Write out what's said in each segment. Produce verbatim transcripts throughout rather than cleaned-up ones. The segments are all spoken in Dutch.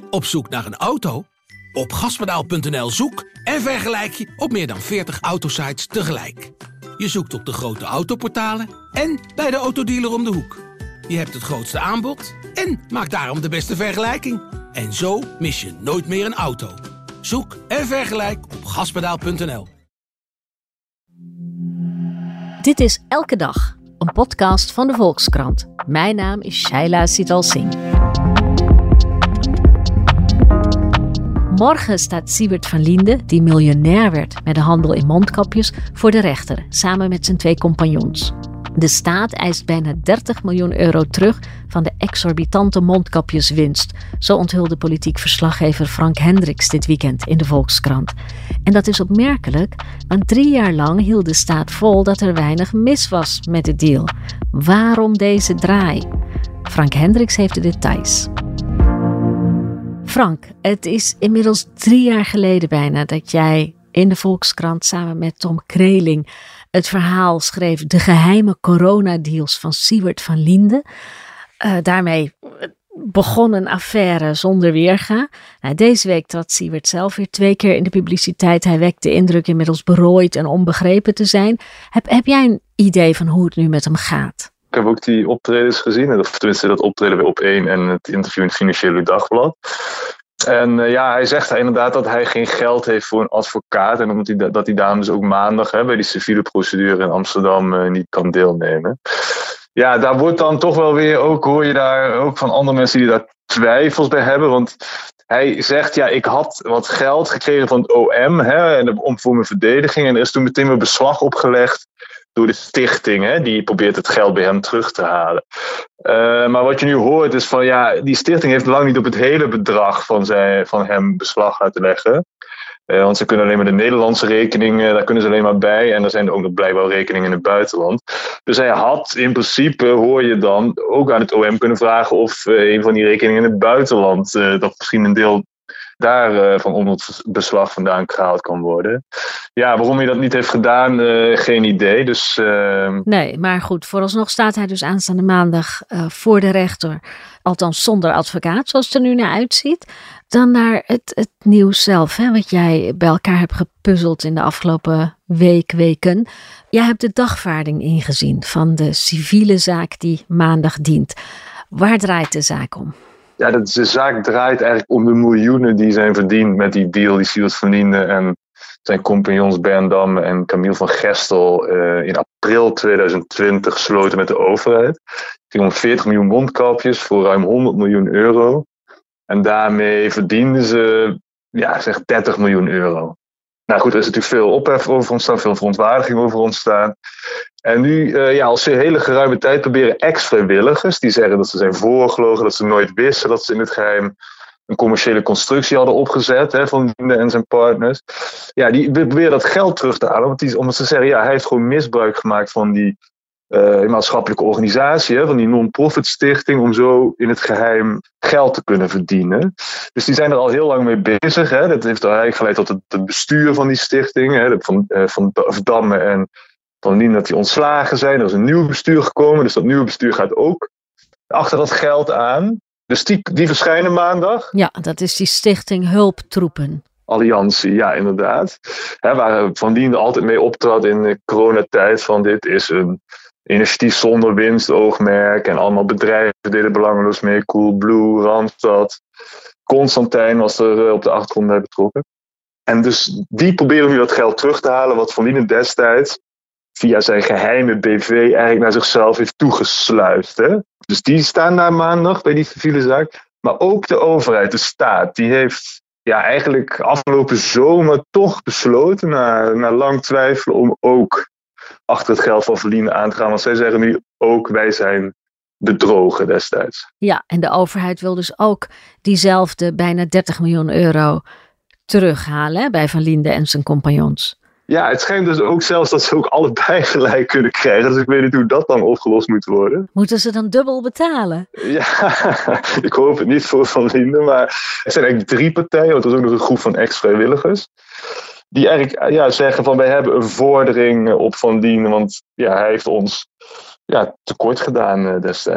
Op zoek naar een auto? Op gaspedaal punt n l zoek en vergelijk je op meer dan veertig autosites tegelijk. Je zoekt op de grote autoportalen en bij de autodealer om de hoek. Je hebt het grootste aanbod en maakt daarom de beste vergelijking. En zo mis je nooit meer een auto. Zoek en vergelijk op gaspedaal punt n l. Dit is Elke Dag, een podcast van de Volkskrant. Mijn naam is Shaila Sital Singh. Morgen staat Siewert van Liende, die miljonair werd met de handel in mondkapjes, voor de rechter, samen met zijn twee compagnons. De staat eist bijna dertig miljoen euro terug van de exorbitante mondkapjeswinst. Zo onthulde politiek verslaggever Frank Hendricks dit weekend in de Volkskrant. En dat is opmerkelijk, want drie jaar lang hield de staat vol dat er weinig mis was met de deal. Waarom deze draai? Frank Hendricks heeft de details. Frank, het is inmiddels drie jaar geleden bijna dat jij in de Volkskrant samen met Tom Kreling het verhaal schreef De geheime coronadeals van Siewert van Liende. Uh, daarmee begon een affaire zonder weerga. Nou, deze week trad Siewert zelf weer twee keer in de publiciteit. Hij wekt de indruk inmiddels berooid en onbegrepen te zijn. Heb, heb jij een idee van hoe het nu met hem gaat? Ik heb ook die optredens gezien, of tenminste dat optreden bij Op één en het interview in het Financiële Dagblad. En uh, ja, hij zegt inderdaad dat hij geen geld heeft voor een advocaat en omdat hij, dat hij daarom dus ook maandag hè, bij die civiele procedure in Amsterdam uh, niet kan deelnemen. Ja, daar wordt dan toch wel weer, ook hoor je daar ook van andere mensen die daar twijfels bij hebben, want hij zegt, ja, ik had wat geld gekregen van het O M hè, om voor mijn verdediging en er is toen meteen weer beslag opgelegd door de stichting, hè, die probeert het geld bij hem terug te halen. Uh, maar wat je nu hoort is van, ja, die stichting heeft lang niet op het hele bedrag van, zijn, van hem beslag laten leggen. Uh, want ze kunnen alleen maar de Nederlandse rekeningen, daar kunnen ze alleen maar bij. En er zijn ook nog blijkbaar rekeningen in het buitenland. Dus hij had in principe, hoor je dan, ook aan het O M kunnen vragen of uh, een van die rekeningen in het buitenland, uh, dat misschien een deel daar uh, van onder het beslag vandaan gehaald kan worden. Ja, waarom hij dat niet heeft gedaan, uh, geen idee. Dus, uh... Nee, maar goed, vooralsnog staat hij dus aanstaande maandag uh, voor de rechter. Althans zonder advocaat, zoals het er nu naar uitziet. Dan naar het, het nieuws zelf, hè, wat jij bij elkaar hebt gepuzzeld in de afgelopen week, weken. Jij hebt de dagvaarding ingezien van de civiele zaak die maandag dient. Waar draait de zaak om? Ja, de, de zaak draait eigenlijk om de miljoenen die zijn verdiend met die deal die Siewert van Liende en zijn compagnons Bernd Damme en Camille van Gestel uh, in april tweeduizend twintig gesloten met de overheid. Het ging om veertig miljoen mondkapjes voor ruim honderd miljoen euro. En daarmee verdienden ze, ja, zeg dertig miljoen euro. Nou goed, er is natuurlijk veel ophef over ontstaan, veel verontwaardiging over ontstaan. En nu, uh, ja, al een hele geruime tijd proberen ex-vrijwilligers, die zeggen dat ze zijn voorgelogen, dat ze nooit wisten dat ze in het geheim een commerciële constructie hadden opgezet, hè, van Liende en zijn partners. Ja, die proberen dat geld terug te halen, want die, omdat ze zeggen, ja, hij heeft gewoon misbruik gemaakt van die uh, maatschappelijke organisatie, hè, van die non-profit stichting, om zo in het geheim geld te kunnen verdienen. Dus die zijn er al heel lang mee bezig. Hè. Dat heeft eigenlijk geleid tot het, het bestuur van die stichting, hè, van, uh, van Damme en Van Liende, dat die ontslagen zijn. Er is een nieuw bestuur gekomen, dus dat nieuwe bestuur gaat ook achter dat geld aan. Dus die, die verschijnen maandag. Ja, dat is die stichting Hulptroepen. Alliantie, ja, inderdaad. He, waar Van Liende altijd mee optrad in de coronatijd, van dit is een initiatief zonder winstoogmerk en allemaal bedrijven deden belangeloos mee. Coolblue, Randstad, Constantijn was er op de achtergrond bij betrokken. En dus die proberen nu dat geld terug te halen wat Van Liende destijds via zijn geheime B V eigenlijk naar zichzelf heeft toegesluist. Hè? Dus die staan daar maandag bij die civiele zaak. Maar ook de overheid, de staat, die heeft ja, eigenlijk afgelopen zomer toch besloten, na, na lang twijfelen, om ook achter het geld van Van Liende aan te gaan. Want zij zeggen nu ook, wij zijn bedrogen destijds. Ja, en de overheid wil dus ook diezelfde bijna dertig miljoen euro terughalen, hè, bij Van Liende en zijn compagnons. Ja, het schijnt dus ook zelfs dat ze ook allebei gelijk kunnen krijgen. Dus ik weet niet hoe dat dan opgelost moet worden. Moeten ze dan dubbel betalen? Ja, ik hoop het niet voor Van Liende. Maar er zijn eigenlijk drie partijen, want er is ook nog een groep van ex-vrijwilligers. Die eigenlijk ja, zeggen van wij hebben een vordering op Van Liende. Want ja, hij heeft ons ja, tekort gedaan uh, destijds.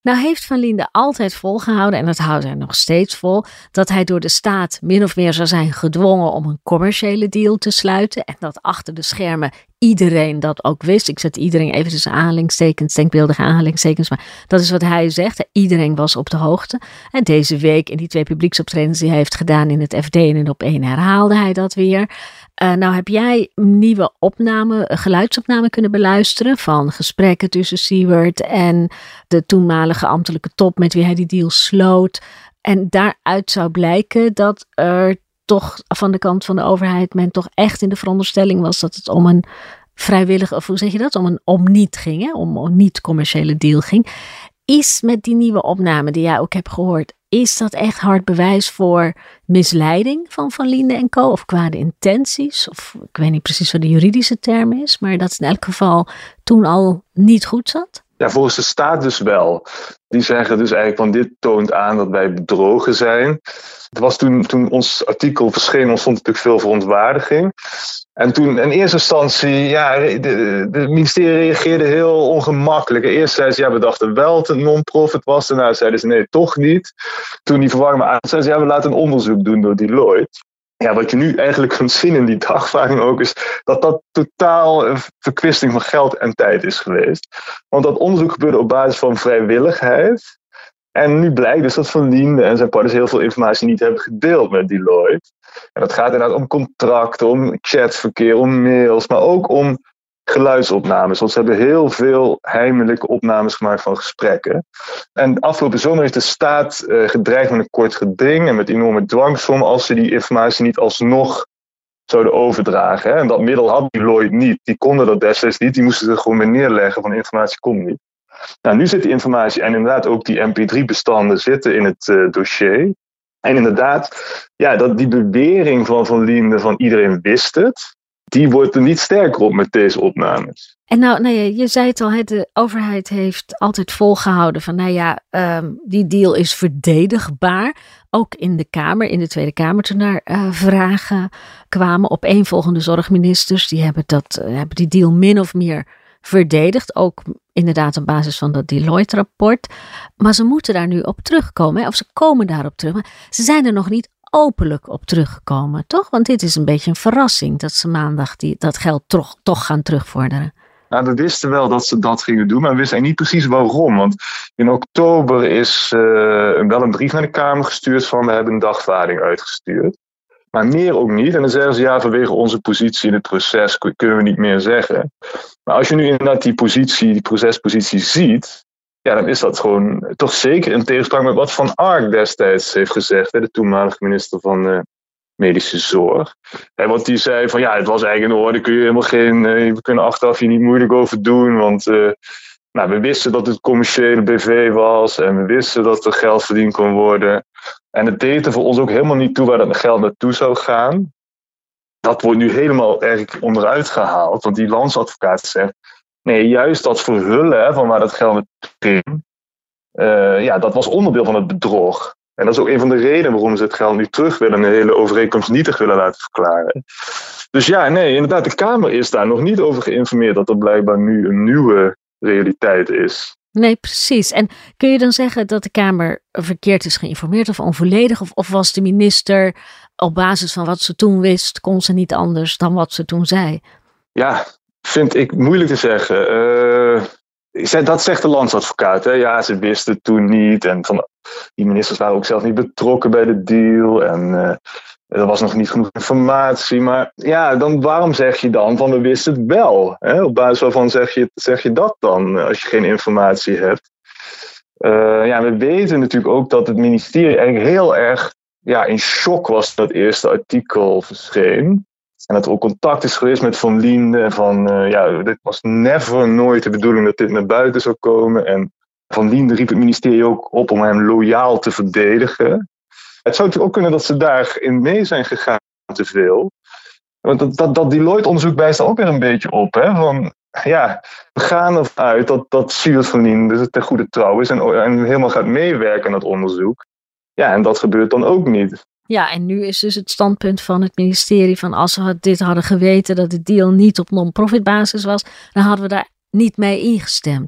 Nou heeft Van Linde altijd volgehouden, en dat houdt hij nog steeds vol, dat hij door de staat min of meer zou zijn gedwongen om een commerciële deal te sluiten. En dat achter de schermen iedereen dat ook wist. Ik zet iedereen even tussen aanhalingstekens, denkbeeldige aanhalingstekens, maar dat is wat hij zegt. Iedereen was op de hoogte. En deze week in die twee publieksoptredens die hij heeft gedaan in het F D en in Op één herhaalde hij dat weer. Uh, nou heb jij nieuwe opname, geluidsopnamen kunnen beluisteren van gesprekken tussen Siewert en de toenmalige ambtelijke top met wie hij die deal sloot. En daaruit zou blijken dat er toch van de kant van de overheid men toch echt in de veronderstelling was dat het om een vrijwillige, of hoe zeg je dat, om een om niet ging, hè? Om een niet commerciële deal ging. Is met die nieuwe opname die jij ook hebt gehoord, is dat echt hard bewijs voor misleiding van Van Linde en co? Of kwade intenties? Of ik weet niet precies wat de juridische term is, maar dat het in elk geval toen al niet goed zat? Ja, volgens de staat dus wel. Die zeggen dus eigenlijk van dit toont aan dat wij bedrogen zijn. Het was toen, toen ons artikel verscheen, ontstond natuurlijk veel verontwaardiging. En toen in eerste instantie, ja, de, de ministerie reageerde heel ongemakkelijk. Eerst zeiden ze, ja, we dachten wel dat het een non-profit was. Daarna zeiden ze, nee, toch niet. Toen die verwarming aan, zeiden ze, ja, we laten een onderzoek doen door Deloitte. Ja, wat je nu eigenlijk kunt zien in die dagvaarding ook is dat dat totaal een verkwisting van geld en tijd is geweest. Want dat onderzoek gebeurde op basis van vrijwilligheid. En nu blijkt dus dat Van Linde en zijn partners heel veel informatie niet hebben gedeeld met Deloitte. En dat gaat inderdaad om contracten, om chatverkeer, om mails, maar ook om geluidsopnames. Want ze hebben heel veel heimelijke opnames gemaakt van gesprekken. En afgelopen zomer heeft de staat uh, gedreigd met een kort geding en met enorme dwangsommen als ze die informatie niet alsnog zouden overdragen. Hè. En dat middel had Deloitte niet. Die konden dat destijds niet. Die moesten er gewoon mee neerleggen van informatie komt niet. Nou, nu zit die informatie en inderdaad ook die M P drie bestanden zitten in het uh, dossier. En inderdaad, ja, dat die bewering van Van Linde van iedereen wist het, die wordt er niet sterker op met deze opnames. En nou, nou ja, je zei het al, de overheid heeft altijd volgehouden van, nou ja, um, die deal is verdedigbaar. Ook in de Kamer, in de Tweede Kamer, toen daar uh, vragen kwamen. Opeenvolgende zorgministers, die hebben, dat, uh, hebben die deal min of meer verdedigd. Ook inderdaad op basis van dat Deloitte-rapport. Maar ze moeten daar nu op terugkomen, hè? Of ze komen daarop terug. Maar ze zijn er nog niet openlijk op teruggekomen, toch? Want dit is een beetje een verrassing dat ze maandag die, dat geld toch, toch gaan terugvorderen. Nou, we wisten wel dat ze dat gingen doen, maar we wisten niet precies waarom. Want in oktober is uh, wel een brief naar de Kamer gestuurd van we hebben een dagvaarding uitgestuurd. Maar meer ook niet. En dan zeggen ze ja, vanwege onze positie in het proces kunnen we niet meer zeggen. Maar als je nu inderdaad die positie, die procespositie ziet, ja, dan is dat gewoon toch zeker in tegenspraak met wat Van Ark destijds heeft gezegd, hè, de toenmalige minister van uh, Medische Zorg. En want die zei van ja, het was eigenlijk in orde, kun je helemaal geen, uh, we kunnen achteraf hier niet moeilijk over doen, want uh, nou, we wisten dat het commerciële B V was en we wisten dat er geld verdiend kon worden. En het deed er voor ons ook helemaal niet toe waar dat geld naartoe zou gaan. Dat wordt nu helemaal eigenlijk onderuit gehaald, want die landsadvocaat zegt nee, juist dat verhullen hè, van waar dat geld naartoe ging, uh, ja, dat was onderdeel van het bedrog. En dat is ook een van de redenen waarom ze het geld nu terug willen en de hele overeenkomst nietig willen laten verklaren. Dus ja, nee, inderdaad, de Kamer is daar nog niet over geïnformeerd dat er blijkbaar nu een nieuwe realiteit is. Nee, precies. En kun je dan zeggen dat de Kamer verkeerd is geïnformeerd of onvolledig? Of, of was de minister op basis van wat ze toen wist, kon ze niet anders dan wat ze toen zei? Ja, vind ik moeilijk te zeggen. Uh, dat zegt de landsadvocaat. Hè? Ja, ze wisten het toen niet. En van, die ministers waren ook zelf niet betrokken bij de deal. En uh, er was nog niet genoeg informatie. Maar ja, dan, waarom zeg je dan van we wisten het wel? Hè? Op basis waarvan zeg je, zeg je dat dan als je geen informatie hebt? Uh, ja, we weten natuurlijk ook dat het ministerie eigenlijk heel erg ja, in shock was dat het eerste artikel verscheen. En dat er ook contact is geweest met Van Linde. Van, uh, ja, dit was never nooit de bedoeling dat dit naar buiten zou komen. En Van Linde riep het ministerie ook op om hem loyaal te verdedigen. Het zou natuurlijk ook kunnen dat ze daarin mee zijn gegaan te veel. Want dat, dat, dat Deloitte-onderzoek wijst er ook weer een beetje op. Hè? Van, ja, we gaan ervan uit dat, dat Siewert Van Linde ten goede trouw is en, en helemaal gaat meewerken aan dat onderzoek. Ja, en dat gebeurt dan ook niet. Ja, en nu is dus het standpunt van het ministerie van als we dit hadden geweten dat de deal niet op non-profit basis was, dan hadden we daar niet mee ingestemd.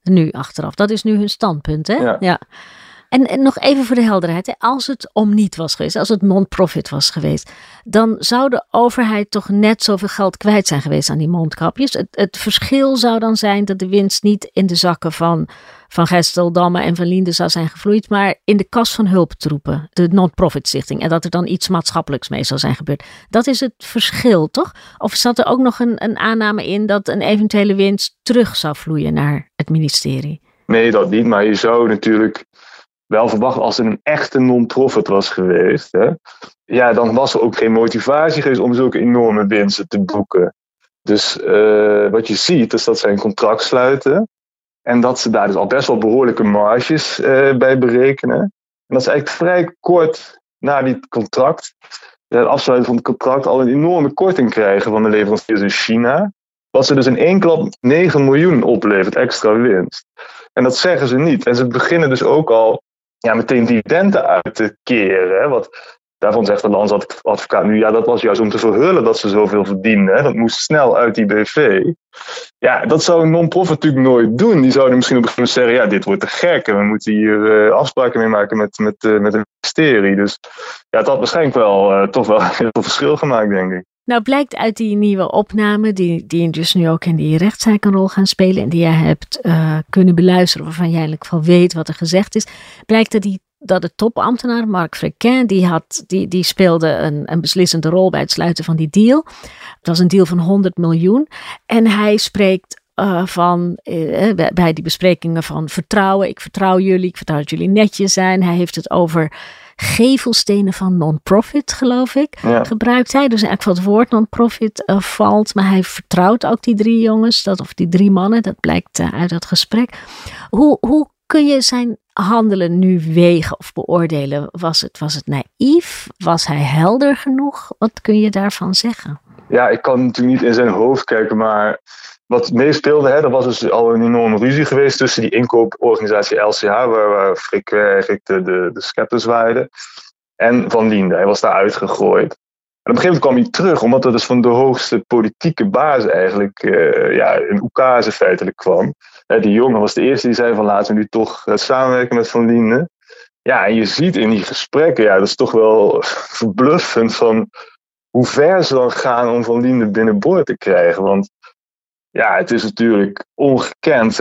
Nu achteraf. Dat is nu hun standpunt, hè? Ja. ja. En, en nog even voor de helderheid. Hè? Als het om niet was geweest, als het non-profit was geweest, dan zou de overheid toch net zoveel geld kwijt zijn geweest aan die mondkapjes. Het, het verschil zou dan zijn dat de winst niet in de zakken van Van Gestel, Damme en Van Liende zou zijn gevloeid, maar in de kas van hulptroepen, de non-profit stichting. En dat er dan iets maatschappelijks mee zou zijn gebeurd. Dat is het verschil, toch? Of zat er ook nog een, een aanname in dat een eventuele winst terug zou vloeien naar het ministerie? Nee, dat niet. Maar je zou natuurlijk wel verwachten, als het een echte non-profit was geweest, hè, ja, dan was er ook geen motivatie geweest om zulke enorme winsten te boeken. Dus uh, wat je ziet is dat zij een contract sluiten en dat ze daar dus al best wel behoorlijke marges uh, bij berekenen. En dat ze eigenlijk vrij kort na dit contract, het afsluiten van het contract, al een enorme korting krijgen van de leveranciers in China. Wat ze dus in één klap negen miljoen oplevert extra winst. En dat zeggen ze niet. En ze beginnen dus ook al ja, meteen dividenden uit te keren. Hè? Wat, daarvan zegt de landsadvocaat nu, ja, dat was juist om te verhullen dat ze zoveel verdienden. Hè? Dat moest snel uit die B V. Ja, dat zou een non-profit natuurlijk nooit doen. Die zouden misschien op een gegeven moment zeggen, ja, dit wordt te gek. En we moeten hier uh, afspraken mee maken met, met, uh, met het ministerie. Dus ja, het had waarschijnlijk wel uh, toch wel heel veel verschil gemaakt, denk ik. Nou blijkt uit die nieuwe opname, die, die dus nu ook in die rechtszaak een rol gaan spelen en die jij hebt uh, kunnen beluisteren, waarvan jij eigenlijk wel weet wat er gezegd is, blijkt dat, die, dat de topambtenaar Marc Frequin, die, had, die, die speelde een, een beslissende rol bij het sluiten van die deal. Het was een deal van honderd miljoen en hij spreekt Uh, van, uh, bij die besprekingen van vertrouwen, ik vertrouw jullie, ik vertrouw dat jullie netjes zijn. Hij heeft het over gevelstenen van non-profit, geloof ik, ja. gebruikt hij. Dus eigenlijk wat het woord non-profit uh, valt, maar hij vertrouwt ook die drie jongens, dat, of die drie mannen, dat blijkt uh, uit dat gesprek. Hoe, hoe kun je zijn handelen nu wegen of beoordelen? Was het, was het naïef? Was hij helder genoeg? Wat kun je daarvan zeggen? Ja, ik kan natuurlijk niet in zijn hoofd kijken, maar wat meespeelde, hè, er was dus al een enorme ruzie geweest tussen die inkooporganisatie L C H, waar, waar Frik eigenlijk de, de, de scepter zwaaide, en Van Liende. Hij was daar uitgegooid. En op een gegeven moment kwam hij terug, omdat dat dus van de hoogste politieke baas eigenlijk uh, ja, in oekase feitelijk kwam. Uh, die jongen was de eerste die zei van laten we nu toch uh, samenwerken met Van Liende. Ja, en je ziet in die gesprekken, ja, dat is toch wel verbluffend van hoe ver ze dan gaan om Van Liende binnenboord te krijgen. Want ja, het is natuurlijk ongekend.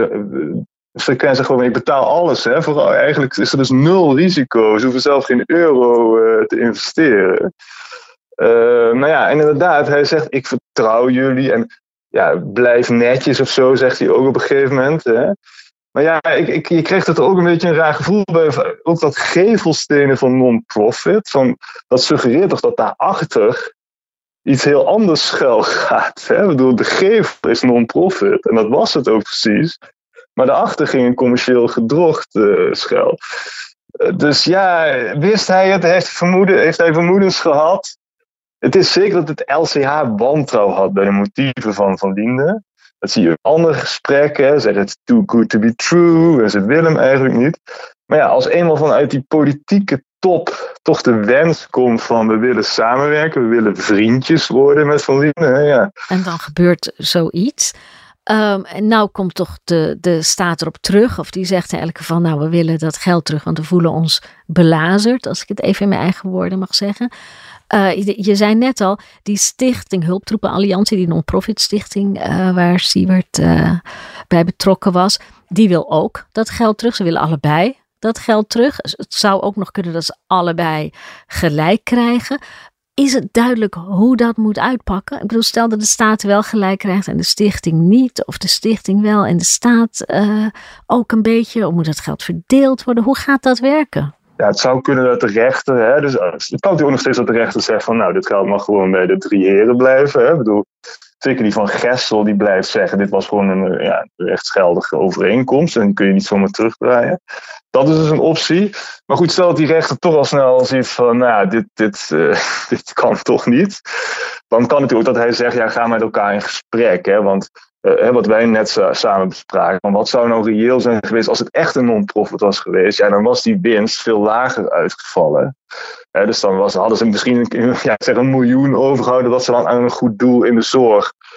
Frequent zegt gewoon, ik betaal alles. Hè. Vooral, eigenlijk is er dus nul risico. Ze hoeven zelf geen euro uh, te investeren. Uh, nou ja, en inderdaad, hij zegt, ik vertrouw jullie. En ja, blijf netjes of zo, zegt hij ook op een gegeven moment. Hè. Maar ja, ik, ik, je kreeg er ook een beetje een raar gevoel bij. Ook dat gevelstenen van non-profit. Van, dat suggereert toch dat daarachter iets heel anders schuil gaat. Hè? Ik bedoel, de gevel is non-profit. En dat was het ook precies. Maar daarachter ging een commercieel gedrocht uh, schuil. Uh, dus ja, wist hij het? Heeft, vermoeden, heeft hij vermoedens gehad? Het is zeker dat het L C H wantrouwen had bij de motieven van Van Liende. Dat zie je in andere gesprekken. Ze zeggen het too good to be true. En ze willen hem eigenlijk niet. Maar ja, als eenmaal vanuit die politieke top toch de wens komt van we willen samenwerken, we willen vriendjes worden met Van Liende. Ja. En dan gebeurt zoiets. Um, en nou komt toch de, de staat erop terug, of die zegt eigenlijk van nou we willen dat geld terug, want we voelen ons belazerd, als ik het even in mijn eigen woorden mag zeggen. Uh, je, je zei net al, die stichting Hulptroepen Alliantie, die non-profit stichting uh, waar Siewert uh, bij betrokken was, die wil ook dat geld terug. Ze willen allebei dat geld terug. Het zou ook nog kunnen dat ze allebei gelijk krijgen. Is het duidelijk hoe dat moet uitpakken? Ik bedoel, stel dat de staat wel gelijk krijgt en de stichting niet, of de stichting wel en de staat uh, ook een beetje, of moet dat geld verdeeld worden? Hoe gaat dat werken? Ja, het zou kunnen dat de rechter, hè, dus het kan natuurlijk ook nog steeds dat de rechter zegt van nou, dit geld mag gewoon bij de drie heren blijven. Hè. Ik bedoel, zeker die van Gestel, die blijft zeggen, dit was gewoon een ja, rechtsgeldige overeenkomst en die kun je niet zomaar terugdraaien. Dat is dus een optie. Maar goed, stel dat die rechter toch al snel ziet van, nou, dit, dit, uh, dit kan toch niet. Dan kan het ook dat hij zegt, ja, ga met elkaar in gesprek. Hè, want uh, wat wij net uh, samen bespraken, van wat zou nou reëel zijn geweest als het echt een non-profit was geweest? Ja, dan was die winst veel lager uitgevallen. Uh, dus dan was, hadden ze misschien ja, zeg een miljoen overgehouden dat ze dan aan een goed doel in de zorg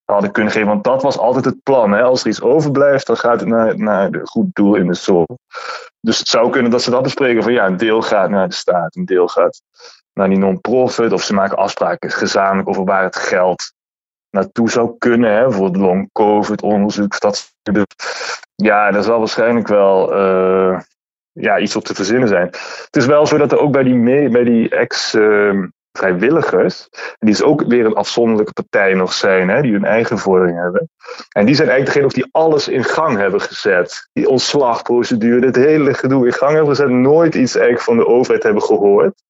hadden kunnen geven. Want dat was altijd het plan. Hè? Als er iets overblijft, dan gaat het naar, naar een goed doel in de zorg. Dus het zou kunnen dat ze dat bespreken van ja, een deel gaat naar de staat, een deel gaat naar die non-profit. Of ze maken afspraken gezamenlijk over waar het geld naartoe zou kunnen. Hè? Bijvoorbeeld long-covid onderzoek. Dat, ja, daar zal waarschijnlijk wel uh, ja, iets op te verzinnen zijn. Het is wel zo dat er ook bij die, mee, bij die ex... Uh, vrijwilligers, die is ook weer een afzonderlijke partij nog zijn, hè, die hun eigen vordering hebben. En die zijn eigenlijk degene die alles in gang hebben gezet. Die ontslagprocedure, dit hele gedoe in gang hebben gezet. Nooit iets eigenlijk van de overheid hebben gehoord.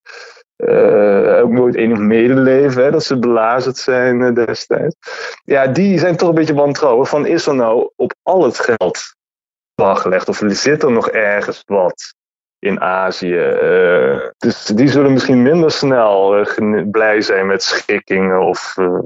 Uh, ook nooit enig medeleven, hè, dat ze belazerd zijn uh, destijds. Ja, die zijn toch een beetje wantrouwig van, is er nou op al het geld gelegd? Of zit er nog ergens wat in Azië? Uh, dus die zullen misschien minder snel uh, gen- blij zijn met schikkingen of uh,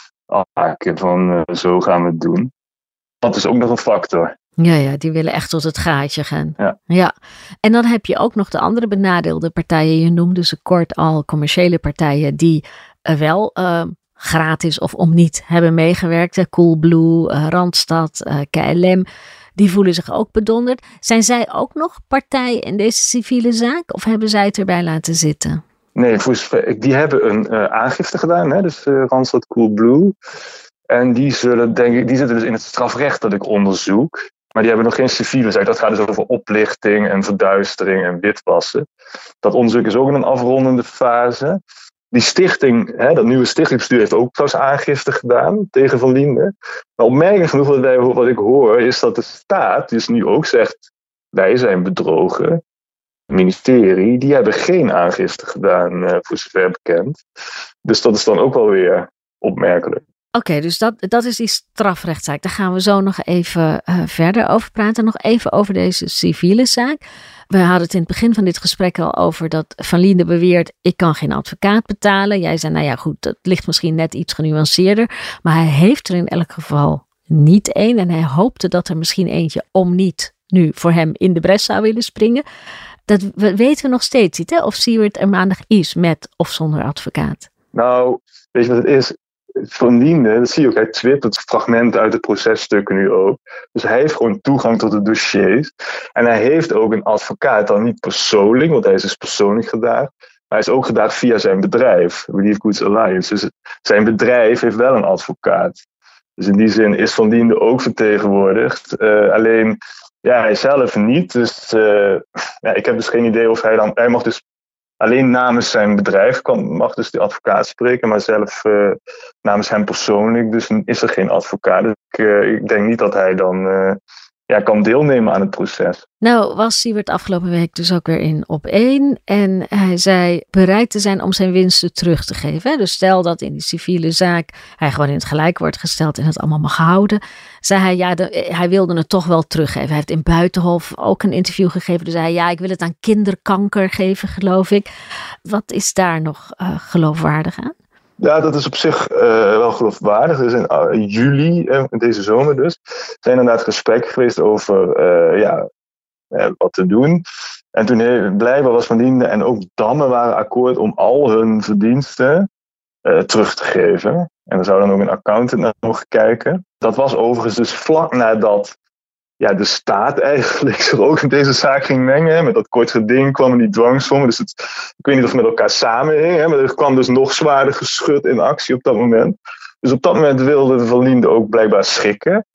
afhaken van uh, zo gaan we het doen. Dat is ook nog een factor. Ja, ja, die willen echt tot het gaatje gaan. Ja. Ja. En dan heb je ook nog de andere benadeelde partijen. Je noemde ze kort al, commerciële partijen die uh, wel uh, gratis of om niet hebben meegewerkt. Coolblue, uh, Randstad, uh, K L M. Die voelen zich ook bedonderd. Zijn zij ook nog partij in deze civiele zaak? Of hebben zij het erbij laten zitten? Nee, die hebben een uh, aangifte gedaan. Hè? Dus uh, Randstad, Coolblue. En die zullen, denk ik, die zitten dus in het strafrechtelijk onderzoek. Maar die hebben nog geen civiele zaak. Dat gaat dus over oplichting en verduistering en witwassen. Dat onderzoek is ook in een afrondende fase. Die stichting, hè, dat nieuwe stichtingsbestuur heeft ook trouwens aangifte gedaan tegen Van Linde. Maar opmerkelijk genoeg wat, wij, wat ik hoor is dat de staat dus nu ook zegt, wij zijn bedrogen. Het ministerie, die hebben geen aangifte gedaan, uh, voor zover bekend. Dus dat is dan ook wel weer opmerkelijk. Oké, okay, dus dat, dat is die strafrechtszaak. Daar gaan we zo nog even uh, verder over praten. Nog even over deze civiele zaak. We hadden het in het begin van dit gesprek al over dat Van Linde beweert, ik kan geen advocaat betalen. Jij zei, nou ja goed, dat ligt misschien net iets genuanceerder. Maar hij heeft er in elk geval niet één. En hij hoopte dat er misschien eentje om niet nu voor hem in de bres zou willen springen. Dat weten we nog steeds niet, hè? Of Siewert er maandag is met of zonder advocaat. Nou, weet je wat het is? Van Linde, dat zie je ook, hij twittert fragmenten uit de processtukken nu ook. Dus hij heeft gewoon toegang tot de dossiers. En hij heeft ook een advocaat, dan niet persoonlijk, want hij is dus persoonlijk gedaagd. Maar hij is ook gedaagd via zijn bedrijf, Relief Goods Alliance. Dus zijn bedrijf heeft wel een advocaat. Dus in die zin is Van Linde ook vertegenwoordigd. Uh, alleen, ja, hij zelf niet. Dus uh, ja, ik heb dus geen idee of hij dan, hij mag dus alleen namens zijn bedrijf kan, mag dus de advocaat spreken, maar zelf uh, namens hem persoonlijk, dus is er geen advocaat. Dus ik, uh, ik denk niet dat hij dan uh, ja, kan deelnemen aan het proces. Nou was Siewert afgelopen week dus ook weer in Op één en hij zei bereid te zijn om zijn winsten terug te geven. Hè? Dus stel dat in die civiele zaak hij gewoon in het gelijk wordt gesteld en het allemaal mag houden, zei hij ja, de, hij wilde het toch wel teruggeven. Hij heeft in Buitenhof ook een interview gegeven, dus zei hij ja, ik wil het aan kinderkanker geven, geloof ik. Wat is daar nog uh, geloofwaardig aan? Ja, dat is op zich uh, wel geloofwaardig. Er is in uh, juli, uh, deze zomer dus, zijn inderdaad gesprekken geweest over uh, ja, uh, wat te doen. En toen he, blijkbaar was Van Linde en ook Damme waren akkoord om al hun verdiensten uh, terug te geven. En er zou dan ook een accountant naar mogen kijken. Dat was overigens dus vlak nadat ja, de staat eigenlijk zich ook in deze zaak ging mengen. Met dat kort geding kwamen die dwangsommen. Dus het, ik weet niet of het met elkaar samenhing. Hè, maar er kwam dus nog zwaarder geschut in actie op dat moment. Dus op dat moment wilde Van Linde ook blijkbaar schikken.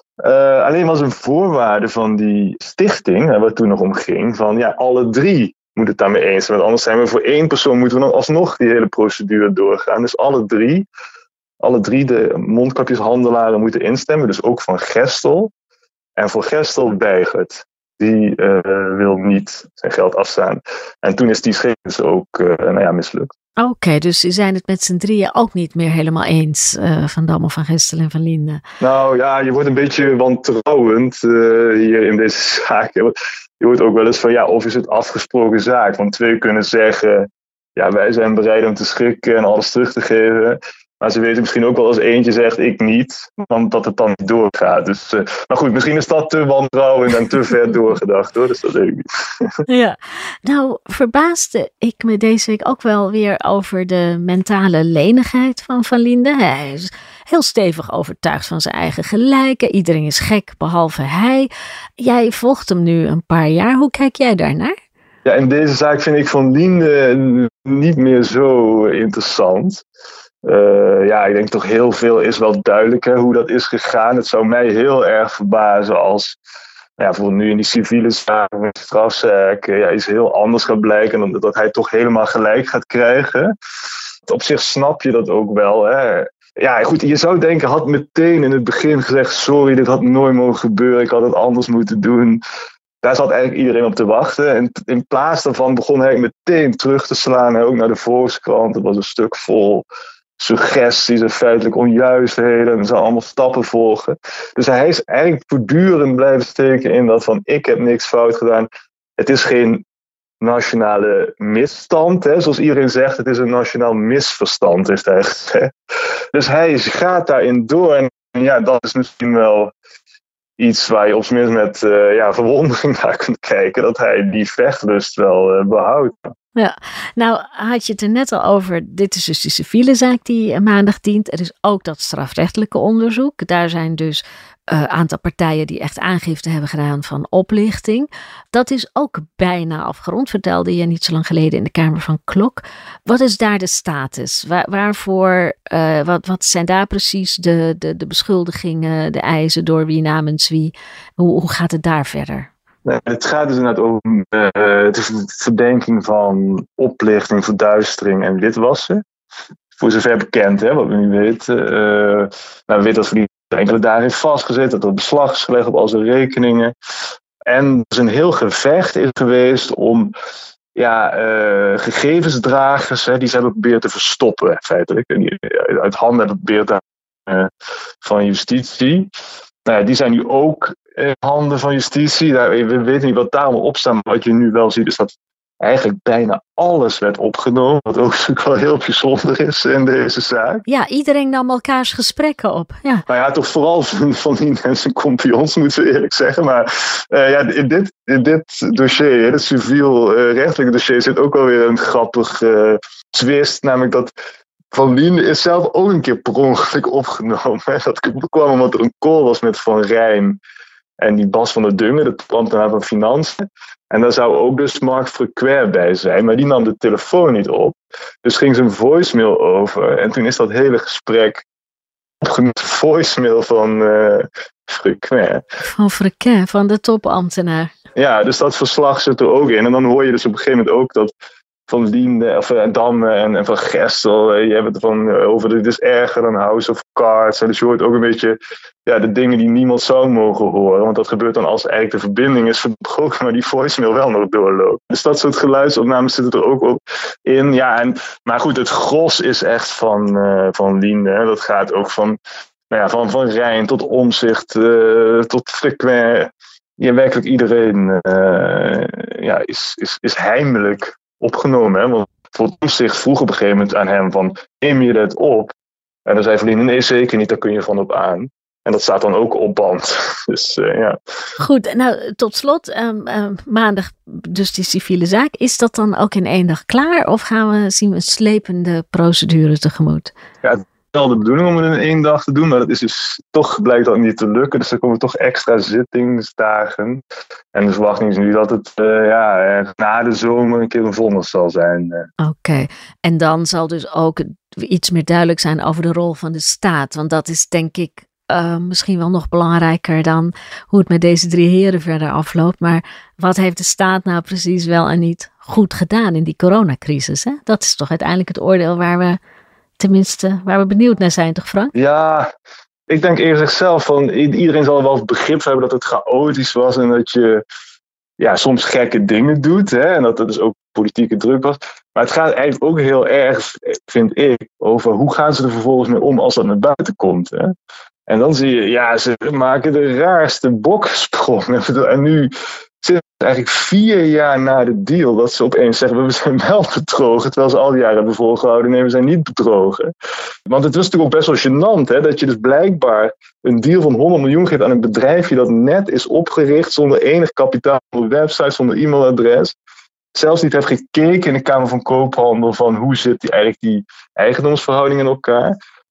Uh, alleen was een voorwaarde van die stichting, hè, waar het toen nog om ging, van ja, alle drie moeten het daarmee eens zijn. Want anders zijn we voor één persoon, moeten we dan alsnog die hele procedure doorgaan. Dus alle drie, alle drie de mondkapjeshandelaren moeten instemmen. Dus ook Van Gestel. En voor Gestel weigert. Die uh, wil niet zijn geld afstaan. En toen is die schikking dus ook uh, nou ja, mislukt. Oké, okay, dus ze zijn het met z'n drieën ook niet meer helemaal eens, uh, Van Damme, Van Gestel en Van Linde. Nou ja, je wordt een beetje wantrouwend uh, hier in deze zaak. Je hoort ook wel eens van, ja, of is het afgesproken zaak? Want twee kunnen zeggen, ja, wij zijn bereid om te schikken en alles terug te geven. Maar ze weten misschien ook wel als eentje zegt, ik niet, want dat het dan niet doorgaat. Dus, uh, maar goed, misschien is dat te wantrouwend en te ver doorgedacht, hoor. Dus dat weet ik niet. Ja, nou verbaasde ik me deze week ook wel weer over de mentale lenigheid van Van Linde. Hij is heel stevig overtuigd van zijn eigen gelijken. Iedereen is gek, behalve hij. Jij volgt hem nu een paar jaar. Hoe kijk jij daarnaar? Ja, in deze zaak vind ik Van Lien niet meer zo interessant. Uh, ja, ik denk toch heel veel is wel duidelijk hè, hoe dat is gegaan. Het zou mij heel erg verbazen als ja, bijvoorbeeld nu in die civiele zaak met strafzaak ja, iets heel anders gaat blijken dan dat hij toch helemaal gelijk gaat krijgen. Op zich snap je dat ook wel. Hè. Ja, goed, je zou denken, had meteen in het begin gezegd, sorry, dit had nooit mogen gebeuren, ik had het anders moeten doen. Daar zat eigenlijk iedereen op te wachten. En in plaats daarvan begon hij meteen terug te slaan, hè, ook naar de Volkskrant. Het was een stuk vol suggesties en feitelijk onjuistheden. En ze allemaal stappen volgen. Dus hij is eigenlijk voortdurend blijven steken in dat van ik heb niks fout gedaan. Het is geen nationale misstand, hè, zoals iedereen zegt. Het is een nationaal misverstand, heeft hij gezegd. Dus hij gaat daarin door. En ja, dat is misschien wel iets waar je op zijn minst met uh, ja, verwondering naar kunt kijken. Dat hij die vechtlust wel uh, behoudt. Ja, nou had je het er net al over, dit is dus de civiele zaak die maandag dient. Er is ook dat strafrechtelijke onderzoek. Daar zijn dus een uh, aantal partijen die echt aangifte hebben gedaan van oplichting. Dat is ook bijna afgerond, vertelde je niet zo lang geleden in de Kamer van Klok. Wat is daar de status? Waar, waarvoor, uh, wat, wat zijn daar precies de, de, de beschuldigingen, de eisen, door wie namens wie? Hoe, hoe gaat het daar verder? Nee, het gaat dus inderdaad om uh, het is een verdenking van oplichting, verduistering en witwassen. Voor zover bekend, hè, wat we nu weten. Uh, nou, we weten dat voor die enkele dagen heeft vastgezet, dat er beslag is gelegd op al zijn rekeningen. En er is een heel gevecht is geweest om ja, uh, gegevensdragers, hè, die ze hebben proberen te verstoppen, feitelijk. En die uit handen hebben proberen uh, van justitie. Nou ja, die zijn nu ook in handen van justitie. Nou, we weten niet wat daar allemaal op staat, maar wat je nu wel ziet is dat eigenlijk bijna alles werd opgenomen. Wat ook natuurlijk wel heel bijzonder is in deze zaak. Ja, iedereen nam elkaars gesprekken op. Ja. Nou ja, toch vooral van, van die mensen compagnons, moeten we eerlijk zeggen. Maar uh, ja, in, dit, in dit dossier, het civiel-rechtelijke uh, dossier, zit ook wel weer een grappig uh, twist. Namelijk dat Van Lien is zelf ook een keer per ongeluk opgenomen. Hè. Dat kwam omdat er een call was met Van Rijn en die Bas van der Dungen, de ambtenaar van Financiën. En daar zou ook dus Mark Frequer bij zijn, maar die nam de telefoon niet op. Dus ging zijn voicemail over. En toen is dat hele gesprek opgenomen, voicemail van uh, Frequer. Van Frequer, van de topambtenaar. Ja, dus dat verslag zit er ook in. En dan hoor je dus op een gegeven moment ook dat Van Lien, of uh, Damme en, en Van Gestel, uh, je hebt het van uh, over dit is erger dan House of Cards. En dus je hoort ook een beetje ja, de dingen die niemand zou mogen horen. Want dat gebeurt dan als eigenlijk de verbinding is verbroken, maar die voicemail wel nog doorloopt. Dus dat soort geluidsopnames zitten er ook op in. Ja, en, maar goed, het gros is echt van, uh, van Lien. Hè. Dat gaat ook van, nou ja, van, van Rijn tot Omtzigt, uh, tot Frequer. Ja, werkelijk iedereen uh, ja, is, is, is heimelijk opgenomen. Hè? Want voor Omtzigt vroeg op een gegeven moment aan hem van, neem je dat op? En dan zei Van Lien, nee zeker niet, daar kun je van op aan. En dat staat dan ook op band. Dus uh, ja. Goed, nou tot slot, um, um, maandag dus die civiele zaak. Is dat dan ook in één dag klaar? Of gaan we, zien we een slepende procedure tegemoet? Ja, het is wel de bedoeling om het in één dag te doen, maar dat is dus toch blijkt dat niet te lukken. Dus er komen toch extra zittingsdagen. En de verwachting is nu dat het uh, ja, na de zomer een keer een vonnis zal zijn. Oké, okay. En dan zal dus ook iets meer duidelijk zijn over de rol van de staat. Want dat is denk ik Uh, misschien wel nog belangrijker dan hoe het met deze drie heren verder afloopt. Maar wat heeft de staat nou precies wel en niet goed gedaan in die coronacrisis? Hè? Dat is toch uiteindelijk het oordeel waar we tenminste waar we benieuwd naar zijn, toch Frank? Ja, ik denk eerlijk gezegd zelf van iedereen zal wel begrip hebben dat het chaotisch was en dat je ja, soms gekke dingen doet. Hè? En dat er dus ook politieke druk was. Maar het gaat eigenlijk ook heel erg, vind ik, over hoe gaan ze er vervolgens mee om als dat naar buiten komt. Hè? En dan zie je, ja, ze maken de raarste boksprongen. En nu zit het eigenlijk vier jaar na de deal dat ze opeens zeggen, we zijn wel bedrogen. Terwijl ze al die jaren hebben volgehouden, nee, we zijn niet bedrogen. Want het was natuurlijk ook best wel gênant, hè, dat je dus blijkbaar een deal van honderd miljoen geeft aan een bedrijfje dat net is opgericht zonder enig kapitaal, zonder website, zonder e-mailadres. Zelfs niet heeft gekeken in de Kamer van Koophandel van hoe zit die, eigenlijk die eigendomsverhouding in elkaar.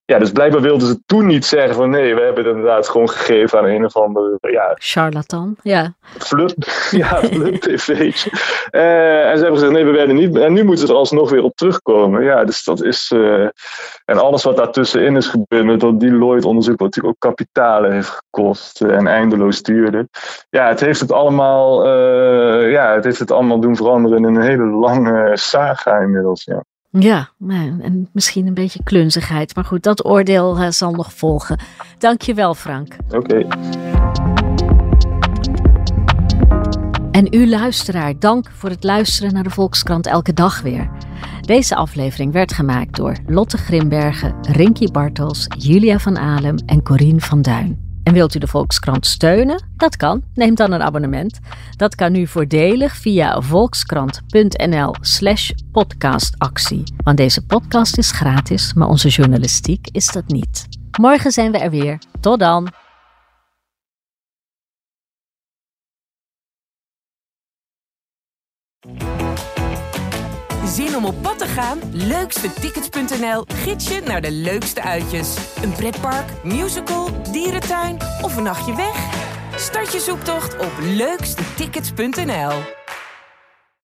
Ja, dus blijkbaar wilden ze toen niet zeggen van nee, we hebben het inderdaad gewoon gegeven aan een of andere ja, charlatan, ja. Flut, ja, flut-tv'tje. Uh, en ze hebben gezegd nee, we werden niet. En nu moeten ze er alsnog weer op terugkomen. Ja, dus dat is. Uh, en alles wat daartussenin is gebeurd met dat Deloitte-onderzoek, wat natuurlijk ook kapitalen heeft gekost uh, en eindeloos duurde. Ja, het heeft het allemaal. Uh, ja, het heeft het allemaal doen veranderen in een hele lange saga inmiddels. Ja. Ja, en misschien een beetje klunzigheid. Maar goed, dat oordeel uh, zal nog volgen. Dank je wel, Frank. Oké. Okay. En u luisteraar, dank voor het luisteren naar de Volkskrant Elke Dag weer. Deze aflevering werd gemaakt door Lotte Grimbergen, Rinky Bartels, Julia van Alem en Corine van Duin. En wilt u de Volkskrant steunen? Dat kan. Neem dan een abonnement. Dat kan nu voordelig via volkskrant.nl slash podcastactie. Want deze podcast is gratis, maar onze journalistiek is dat niet. Morgen zijn we er weer. Tot dan. Zin om op pad te gaan? leukste tickets punt n l gids je naar de leukste uitjes. Een pretpark, musical, dierentuin of een nachtje weg? Start je zoektocht op leukste tickets punt n l.